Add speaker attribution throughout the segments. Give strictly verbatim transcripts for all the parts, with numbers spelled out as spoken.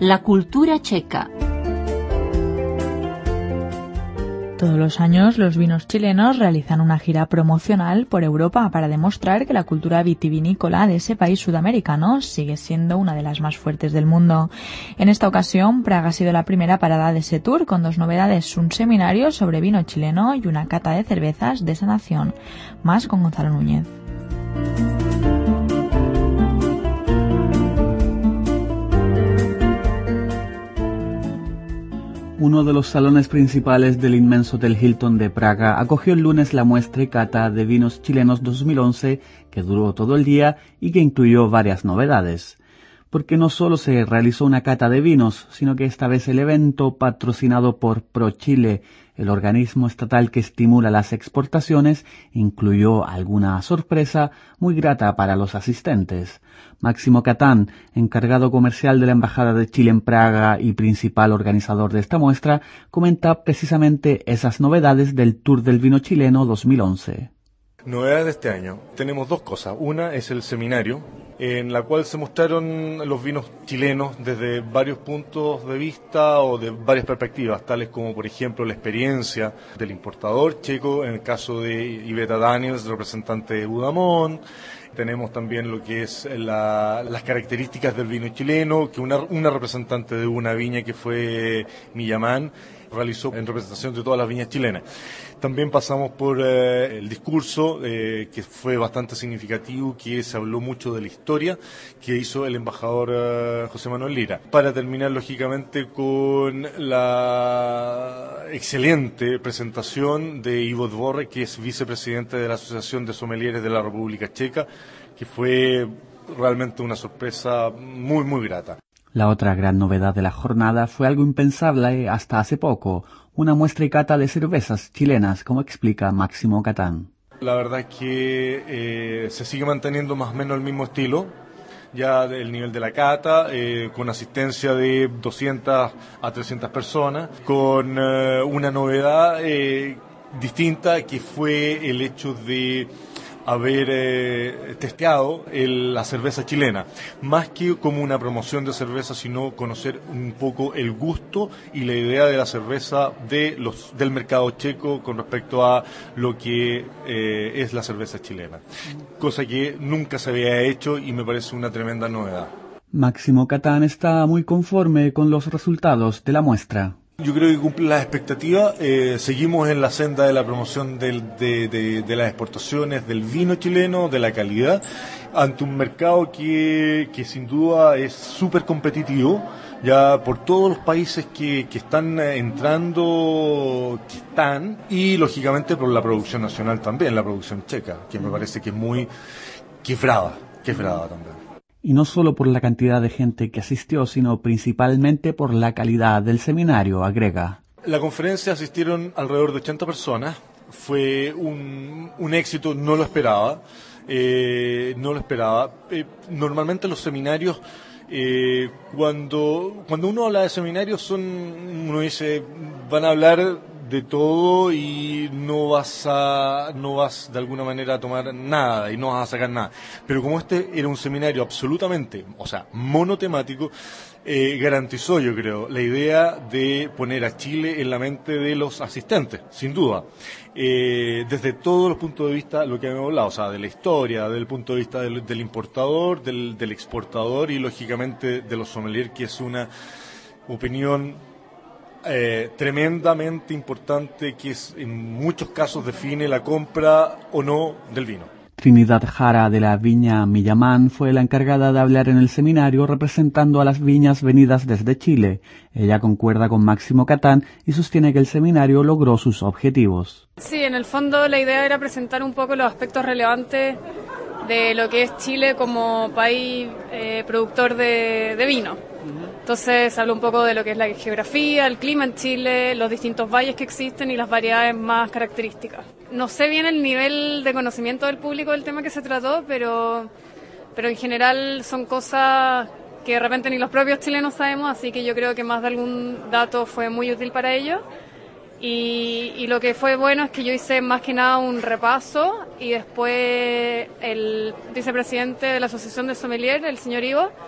Speaker 1: la cultura checa.
Speaker 2: Todos los años los vinos chilenos realizan una gira promocional por Europa para demostrar que la cultura vitivinícola de ese país sudamericano sigue siendo una de las más fuertes del mundo. En esta ocasión, Praga ha sido la primera parada de ese tour con dos novedades, un seminario sobre vino chileno y una cata de cervezas de esa nación. Más con Gonzalo Núñez.
Speaker 3: Uno de los salones principales del inmenso Hotel Hilton de Praga acogió el lunes la muestra y cata de vinos chilenos dos mil once, que duró todo el día y que incluyó varias novedades. Porque no solo se realizó una cata de vinos, sino que esta vez el evento, patrocinado por ProChile, el organismo estatal que estimula las exportaciones, incluyó alguna sorpresa muy grata para los asistentes. Máximo Catán, encargado comercial de la Embajada de Chile en Praga y principal organizador de esta muestra, comenta precisamente esas novedades del Tour del Vino Chileno dos mil once.
Speaker 4: Novedades de este año. Tenemos dos cosas. Una es el seminario, en la cual se mostraron los vinos chilenos desde varios puntos de vista o de varias perspectivas, tales como, por ejemplo, la experiencia del importador checo, en el caso de Iveta Daniels, representante de Budamont. Tenemos también lo que es la, las características del vino chileno, que una, una representante de una viña que fue Millamán realizó en representación de todas las viñas chilenas. También pasamos por eh, el discurso, eh, que fue bastante significativo, que se habló mucho de la historia que hizo el embajador eh, José Manuel Lira. Para terminar, lógicamente, con la excelente presentación de Ivo Dvorek, que es vicepresidente de la Asociación de Sommeliers de la República Checa, que fue realmente una sorpresa muy, muy grata.
Speaker 3: La otra gran novedad de la jornada fue algo impensable hasta hace poco, una muestra y cata de cervezas chilenas, como explica Máximo Catán.
Speaker 4: La verdad es que eh, se sigue manteniendo más o menos el mismo estilo, ya del nivel de la cata, eh, con asistencia de doscientas a trescientas personas, con eh, una novedad eh, distinta, que fue el hecho de haber eh, testeado el, la cerveza chilena, más que como una promoción de cerveza, sino conocer un poco el gusto y la idea de la cerveza de los del mercado checo con respecto a lo que eh, es la cerveza chilena, cosa que nunca se había hecho y me parece una tremenda novedad.
Speaker 3: Máximo Catán está muy conforme con los resultados de la muestra.
Speaker 4: Yo creo que cumple las expectativas. Eh, seguimos en la senda de la promoción del, de, de, de las exportaciones del vino chileno, de la calidad, ante un mercado que, que sin duda es súper competitivo, ya por todos los países que, que están entrando, que están, y lógicamente por la producción nacional también, la producción checa, que me parece que es muy quebrada, quebrada también.
Speaker 3: Y no solo por la cantidad de gente que asistió, sino principalmente por la calidad del seminario, agrega.
Speaker 4: La conferencia asistieron alrededor de ochenta personas, fue un, un éxito, no lo esperaba, eh, no lo esperaba. Eh, normalmente los seminarios, eh, cuando, cuando uno habla de seminarios, son, uno dice, van a hablar de todo y no vas a no vas de alguna manera a tomar nada y no vas a sacar nada, pero como este era un seminario absolutamente, o sea, monotemático, eh, garantizó, yo creo, la idea de poner a Chile en la mente de los asistentes, sin duda, eh, desde todos los puntos de vista, lo que hemos hablado, o sea, de la historia, del punto de vista del, del importador, del, del exportador y lógicamente de los sommeliers, que es una opinión Eh, tremendamente importante, que es, en muchos casos define la compra o no del vino.
Speaker 3: Trinidad Jara de la viña Millamán fue la encargada de hablar en el seminario representando a las viñas venidas desde Chile. Ella concuerda con Máximo Catán y sostiene que el seminario logró sus objetivos.
Speaker 5: Sí, en el fondo la idea era presentar un poco los aspectos relevantes de lo que es Chile como país eh, productor de, de vino. Entonces se habla un poco de lo que es la geografía, el clima en Chile, los distintos valles que existen y las variedades más características. No sé bien el nivel de conocimiento del público del tema que se trató, pero, pero en general son cosas que de repente ni los propios chilenos sabemos, así que yo creo que más de algún dato fue muy útil para ellos. Y, y lo que fue bueno es que yo hice más que nada un repaso y después el vicepresidente de la Asociación de Sommeliers, el señor Ivo,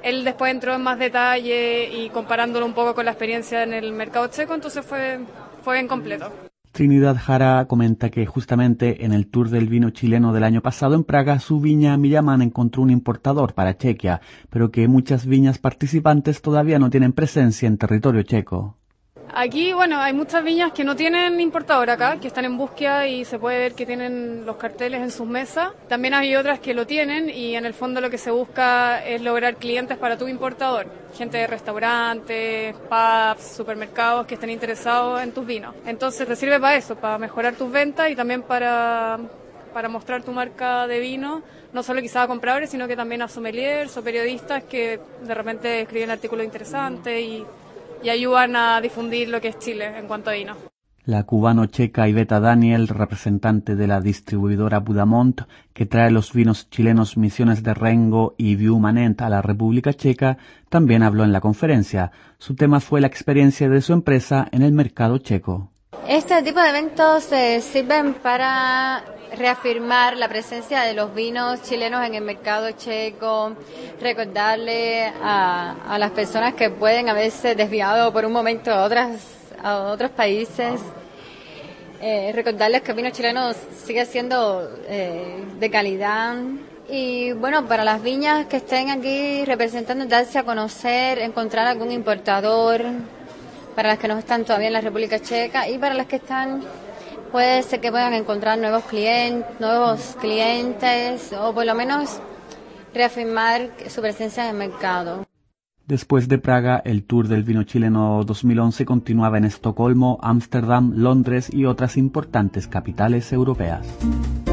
Speaker 5: él después entró en más detalle y comparándolo un poco con la experiencia en el mercado checo, entonces fue, fue bien completo.
Speaker 3: Trinidad Jara comenta que justamente en el Tour del Vino chileno del año pasado en Praga, su viña Millaman encontró un importador para Chequia, pero que muchas viñas participantes todavía no tienen presencia en territorio checo.
Speaker 5: Aquí, bueno, hay muchas viñas que no tienen importador acá, que están en búsqueda y se puede ver que tienen los carteles en sus mesas. También hay otras que lo tienen y en el fondo lo que se busca es lograr clientes para tu importador. Gente de restaurantes, pubs, supermercados que estén interesados en tus vinos. Entonces te sirve para eso, para mejorar tus ventas y también para, para mostrar tu marca de vino, no solo quizás a compradores, sino que también a sommeliers o periodistas que de repente escriben artículos interesantes y y ayudan a difundir lo que es Chile en cuanto a vino.
Speaker 3: La cubano-checa Iveta Daniel, representante de la distribuidora Budamont, que trae los vinos chilenos Misiones de Rengo y Viumanent a la República Checa, también habló en la conferencia. Su tema fue la experiencia de su empresa en el mercado checo.
Speaker 1: Este tipo de eventos eh, sirven para reafirmar la presencia de los vinos chilenos en el mercado checo, recordarle a, a las personas que pueden haberse desviado por un momento a, otras, a otros países, eh, recordarles que el vino chileno sigue siendo eh, de calidad. Y bueno, para las viñas que estén aquí representando, darse a conocer, encontrar algún importador, para las que no están todavía en la República Checa y para las que están, puede ser que puedan encontrar nuevos clientes, nuevos clientes o por lo menos reafirmar su presencia en el mercado.
Speaker 3: Después de Praga, el Tour del Vino chileno dos mil once continuaba en Estocolmo, Ámsterdam, Londres y otras importantes capitales europeas.